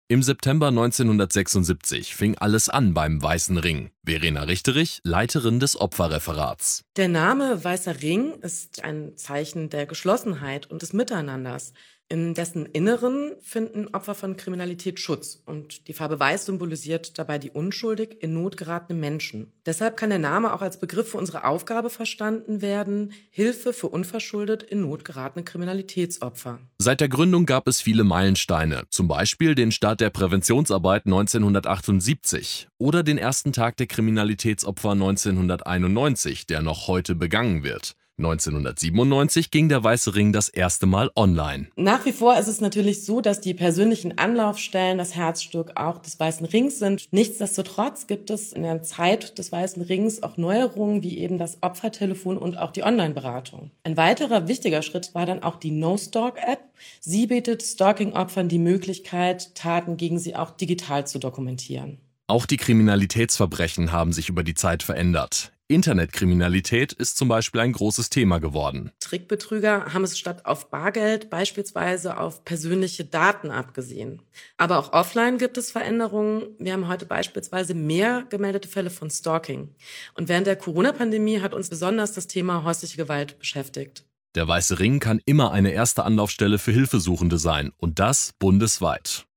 Im September 1976 fing alles an beim Weißen Ring. Verena Richterich, Leiterin des Opferreferats. Der Name Weißer Ring ist ein Zeichen der Geschlossenheit und des Miteinanders. In dessen Inneren finden Opfer von Kriminalität Schutz und die Farbe Weiß symbolisiert dabei die unschuldig in Not geratenen Menschen. Deshalb kann der Name auch als Begriff für unsere Aufgabe verstanden werden, Hilfe für unverschuldet in Not geratene Kriminalitätsopfer. Seit der Gründung gab es viele Meilensteine, zum Beispiel den Start der Präventionsarbeit 1978 oder den ersten Tag der Kriminalitätsopfer 1991, der noch heute begangen wird. 1997 ging der Weiße Ring das erste Mal online. Nach wie vor ist es natürlich so, dass die persönlichen Anlaufstellen das Herzstück auch des Weißen Rings sind. Nichtsdestotrotz gibt es in der Zeit des Weißen Rings auch Neuerungen wie eben das Opfertelefon und auch die Online-Beratung. Ein weiterer wichtiger Schritt war dann auch die No-Stalk-App. Sie bietet Stalking-Opfern die Möglichkeit, Taten gegen sie auch digital zu dokumentieren. Auch die Kriminalitätsverbrechen haben sich über die Zeit verändert. Internetkriminalität ist zum Beispiel ein großes Thema geworden. Trickbetrüger haben es statt auf Bargeld beispielsweise auf persönliche Daten abgesehen. Aber auch offline gibt es Veränderungen. Wir haben heute beispielsweise mehr gemeldete Fälle von Stalking. Und während der Corona-Pandemie hat uns besonders das Thema häusliche Gewalt beschäftigt. Der Weiße Ring kann immer eine erste Anlaufstelle für Hilfesuchende sein und das bundesweit.